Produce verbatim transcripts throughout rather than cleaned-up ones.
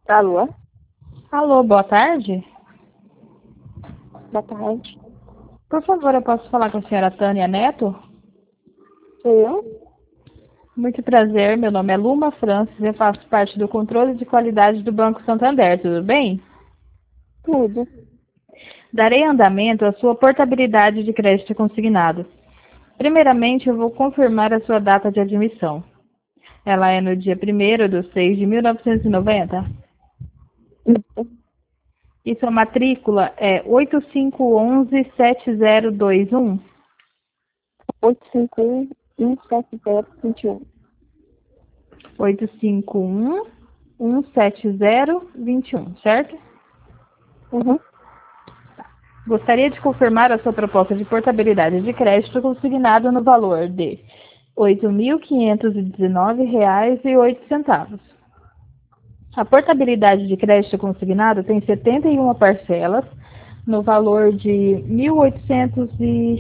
Alô? Alô, boa tarde. Boa tarde. Por favor, eu posso falar com a senhora Tânia Neto? Sou eu? Muito prazer, meu nome é Luma Francis, eu faço parte do controle de qualidade do Banco Santander, tudo bem? Tudo. Darei andamento à sua portabilidade de crédito consignado. Primeiramente, eu vou confirmar a sua data de admissão. Ela é no dia primeiro de seis de mil novecentos e noventa Isso. e sua matrícula é oito cinco um um sete zero dois um. oito cinco um, um sete zero, dois um. oito cinco um um sete zero dois um, certo? Uhum. Gostaria de confirmar a sua proposta de portabilidade de crédito consignado no valor de oito mil quinhentos e dezenove reais e oito centavos. A portabilidade de crédito consignado tem setenta e uma parcelas no valor de mil e oitocentos e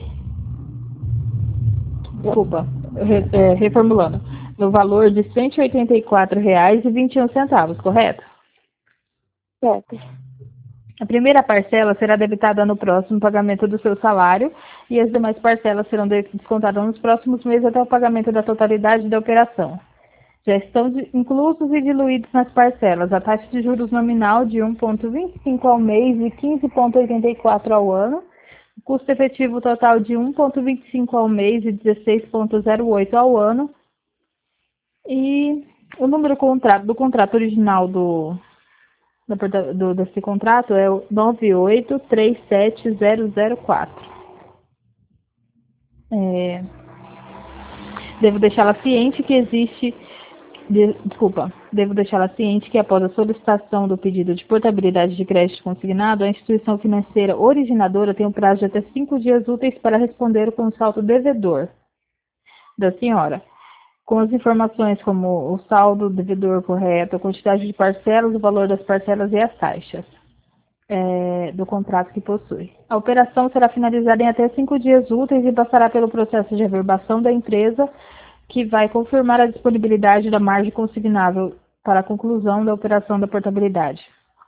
desculpa, re, é, reformulando, no valor de cento e oitenta e quatro reais e vinte e um centavos, correto? Certo. A primeira parcela será debitada no próximo pagamento do seu salário e as demais parcelas serão descontadas nos próximos meses até o pagamento da totalidade da operação. Já estão inclusos e diluídos nas parcelas a taxa de juros nominal de um vírgula vinte e cinco ao mês e quinze vírgula oitenta e quatro ao ano, o custo efetivo total de um vírgula vinte e cinco ao mês e dezesseis vírgula zero oito ao ano, e o número contrato, do contrato original do do, desse contrato é o nove oito três sete zero zero quatro. É, devo deixá-la ciente que existe, de, desculpa, devo deixá-la ciente que após a solicitação do pedido de portabilidade de crédito consignado, a instituição financeira originadora tem um prazo de até cinco dias úteis para responder o consalto devedor da senhora, com as informações como o saldo devedor correto, a quantidade de parcelas, o valor das parcelas e as taxas. É, do contrato que possui. A operação será finalizada em até cinco dias úteis e passará pelo processo de averbação da empresa, que vai confirmar a disponibilidade da margem consignável para a conclusão da operação da portabilidade.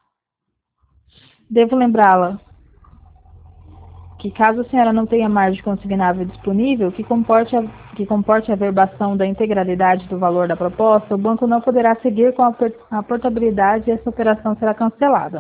Devo lembrá-la que, caso a senhora não tenha margem consignável disponível que comporte, a, que comporte a averbação da integralidade do valor da proposta, o banco não poderá seguir com a, a portabilidade e essa operação será cancelada.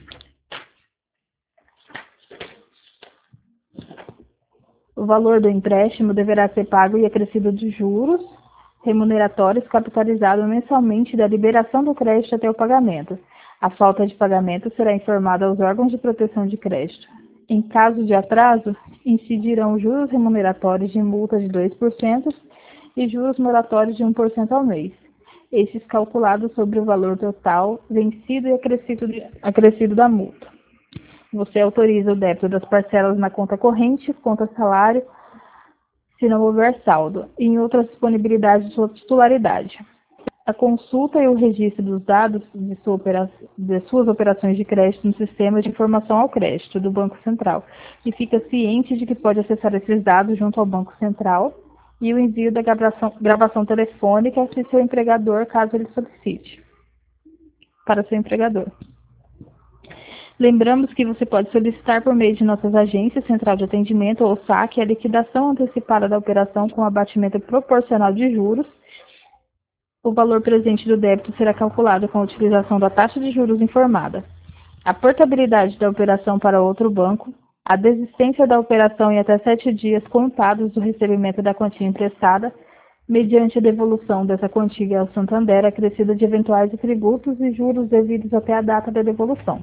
O valor do empréstimo deverá ser pago e acrescido de juros remuneratórios capitalizados mensalmente da liberação do crédito até o pagamento. A falta de pagamento será informada aos órgãos de proteção de crédito. Em caso de atraso, incidirão juros remuneratórios de multa de dois por cento e juros moratórios de um por cento ao mês, estes calculados sobre o valor total vencido e acrescido, de, acrescido da multa. Você autoriza o débito das parcelas na conta corrente, conta salário, se não houver saldo, e em outras disponibilidades de sua titularidade. A consulta e o registro dos dados de, sua opera... de suas operações de crédito no sistema de informação ao crédito do Banco Central, e fica ciente de que pode acessar esses dados junto ao Banco Central e o envio da gravação, gravação telefônica se seu empregador, caso ele solicite, para seu empregador. Lembramos que você pode solicitar por meio de nossas agências, central de atendimento ou saque, a liquidação antecipada da operação com abatimento proporcional de juros. O valor presente do débito será calculado com a utilização da taxa de juros informada. A portabilidade da operação para outro banco, a desistência da operação em até sete dias contados do recebimento da quantia emprestada, mediante a devolução dessa quantia ao Santander, acrescida de eventuais tributos e juros devidos até a data da devolução.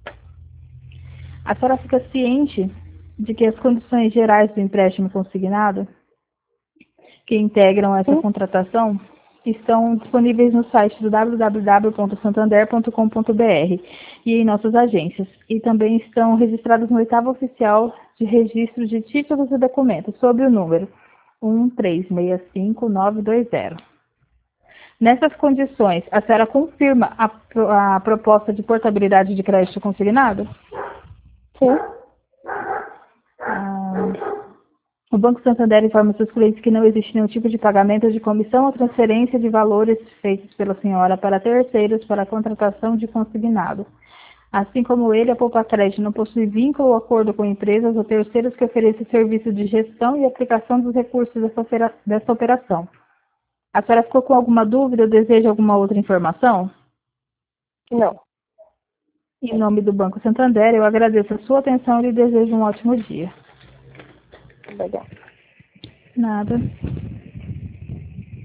A senhora fica ciente de que as condições gerais do empréstimo consignado, que integram essa Sim. contratação, estão disponíveis no site do w w w ponto santander ponto com ponto b r e em nossas agências, e também estão registrados no oitavo oficial de registro de títulos e documentos, sob o número um três seis cinco nove dois zero. Nessas condições, a senhora confirma a, a proposta de portabilidade de crédito consignado? Sim. Ah, O Banco Santander informa seus clientes que não existe nenhum tipo de pagamento de comissão ou transferência de valores feitos pela senhora para terceiros para a contratação de consignado. Assim como ele, a Poupa-Crédito não possui vínculo ou acordo com empresas ou terceiros que ofereçam serviço de gestão e aplicação dos recursos dessa, opera dessa operação. A senhora ficou com alguma dúvida ou deseja alguma outra informação? Não. Em nome do Banco Santander, eu agradeço a sua atenção e lhe desejo um ótimo dia. Obrigada. Nada.